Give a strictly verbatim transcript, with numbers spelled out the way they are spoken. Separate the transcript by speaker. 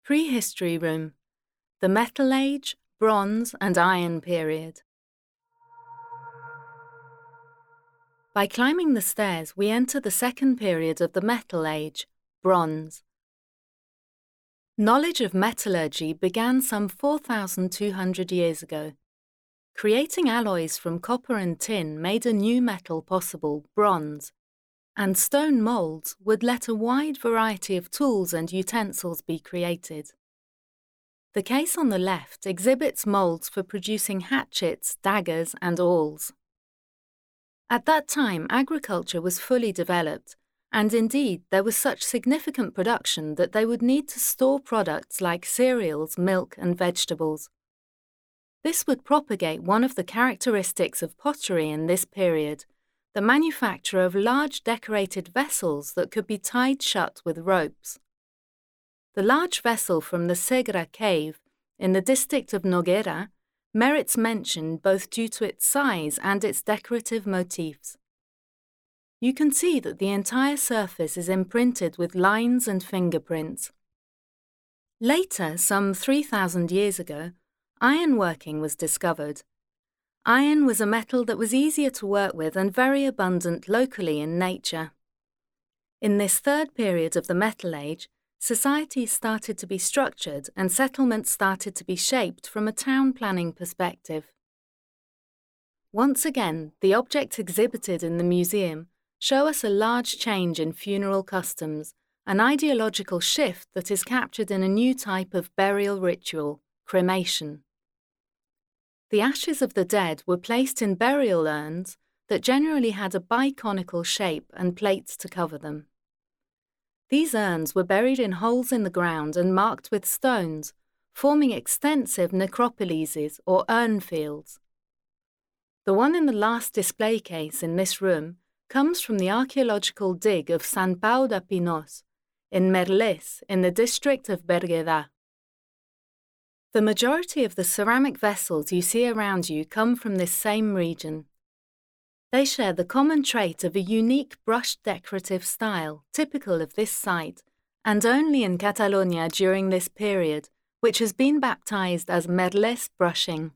Speaker 1: Prehistory Room, the Metal Age, Bronze and Iron Period. By climbing the stairs, we enter the second period of the Metal Age, Bronze. Knowledge of metallurgy began some four thousand two hundred years ago. Creating alloys from copper and tin made a new metal possible, bronze, and stone moulds would let a wide variety of tools and utensils be created. The case on the left exhibits moulds for producing hatchets, daggers, and awls. At that time, agriculture was fully developed, and indeed there was such significant production that they would need to store products like cereals, milk, and vegetables. This would propagate one of the characteristics of pottery in this period, the manufacture of large decorated vessels that could be tied shut with ropes. The large vessel from the Segra cave in the district of Noguera merits mention both due to its size and its decorative motifs. You can see that the entire surface is imprinted with lines and fingerprints. Later, some three thousand years ago, ironworking was discovered. Iron was a metal that was easier to work with and very abundant locally in nature. In this third period of the Metal Age, societies started to be structured and settlements started to be shaped from a town planning perspective. Once again, the objects exhibited in the museum show us a large change in funeral customs, an ideological shift that is captured in a new type of burial ritual, cremation. The ashes of the dead were placed in burial urns that generally had a biconical shape and plates to cover them. These urns were buried in holes in the ground and marked with stones, forming extensive necropolises or urn fields. The one in the last display case in this room comes from the archaeological dig of San Pau de Pinos, in Merlès, in the district of Berguedà. The majority of the ceramic vessels you see around you come from this same region. They share the common trait of a unique brushed decorative style, typical of this site, and only in Catalonia during this period, which has been baptized as Merlès brushing.